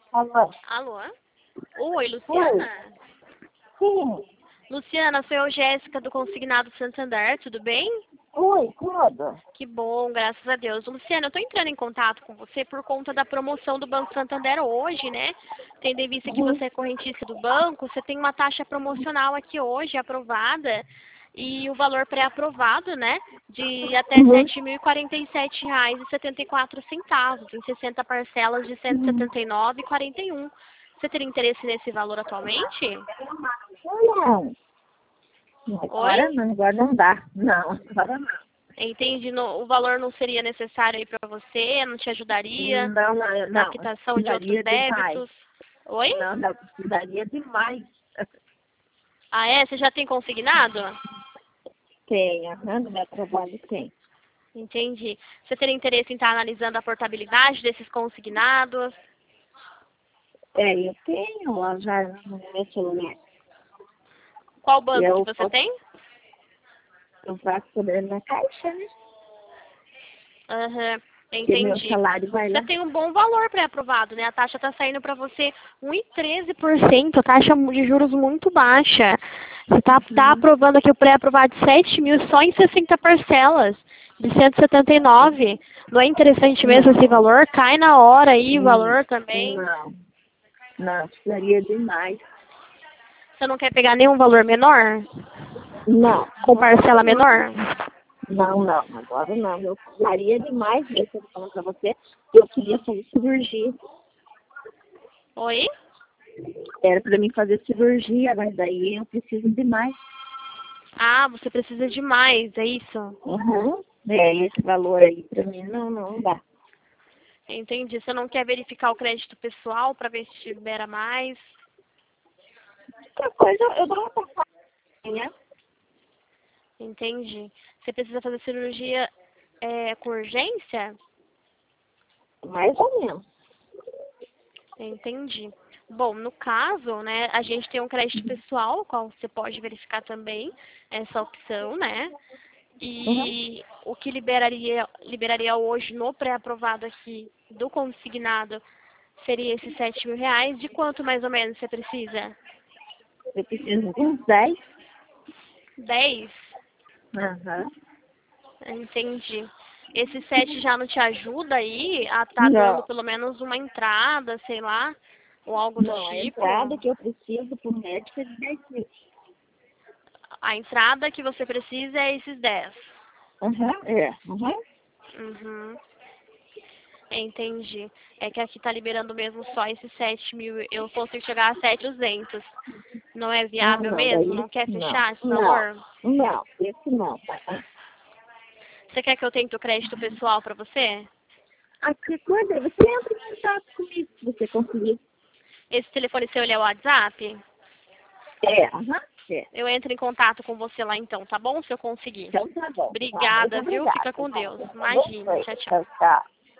Alô? Alô? Oi, Oi. Luciana? Sim. Luciana, sou eu, Jéssica, do Consignado Santander, tudo bem? Oi, tudo. Que bom, graças a Deus. Luciana, eu tô entrando em contato com você por conta da promoção do Banco Santander hoje, né? Tendo em vista que Uhum. você é correntista do banco, você tem uma taxa promocional aqui hoje, aprovada, e o valor pré-aprovado, né, de até R$ Uhum. 7.047,74, em 60 parcelas de R$ Uhum. 179,41. Você teria interesse nesse valor atualmente? Não. Oi? Agora não dá. Não, agora não. Entende? O valor não seria necessário aí para você, não te ajudaria Não, não, na não. quitação de outros Precisaria demais. débitos? Oi? Não, não, precisaria demais. Ah, é? Você já tem consignado? Tem, no meu trabalho tem. Entendi. Você teria interesse em estar analisando a portabilidade desses consignados? É, eu tenho lá já no meu celular. Qual banco que Eu, você posso- tem? eu faço sobre na caixa, né? Aham, Porque meu entendi. salário vai Você lá. tem um bom valor pré-aprovado, né? A taxa está saindo para você 1,13%, taxa de juros muito baixa. Você tá Uhum. aprovando aqui o pré-aprovado de 7 mil só em 60 parcelas, de 179. Não é interessante mesmo esse Não, valor? Cai na hora aí o hum, valor também. não, não, precisaria demais. Você não quer pegar nenhum valor menor? Não, Com parcela não, menor? não, agora não. Eu precisaria demais mesmo, eu tô falando pra você. Eu queria fazer cirurgia. Oi? Era pra mim fazer cirurgia, mas daí eu preciso demais. Ah, você precisa de mais, é isso? Uhum. É, esse valor aí pra mim não dá. Entendi. Você não quer verificar o crédito pessoal para ver se libera mais? Outra coisa, eu dou uma passadinha, Entendi. Você precisa fazer cirurgia com urgência? mais ou menos. Entendi. Bom, no caso, né, a gente tem um crédito pessoal, qual você pode verificar também essa opção, né? Uhum. E o que liberaria hoje no pré-aprovado aqui do consignado seria esses R$ 7.000. De quanto mais ou menos você precisa? Eu preciso de uns 10. 10. Aham. Entendi. Esse 7 já não te ajuda aí a tá dando Não, pelo menos uma entrada, sei lá, ou algo do não, a tipo? entrada que eu preciso pro médico é de 10 mil. A entrada que você precisa é esses 10. Aham, é. Uhum. Uhum. Entendi. É que aqui tá liberando mesmo só esses 7.000. Eu consigo chegar a 7.200. Não é Ah, viável não, mesmo? daí Não quer não. fechar esse Não, valor? não, esse não. Você quer que eu tente o crédito pessoal pra você? Aqui, coisa, você entra em contato comigo se você conseguir. Esse telefone seu ele é o WhatsApp? É, aham, é. Eu entro em contato com você lá então, tá bom? Se eu conseguir. Então tá bom. Tá, muito Obrigada, viu? obrigada. Fica com Tá, Deus. tá bom? Imagina. Foi. Tchau, tchau. Tchau, tchau.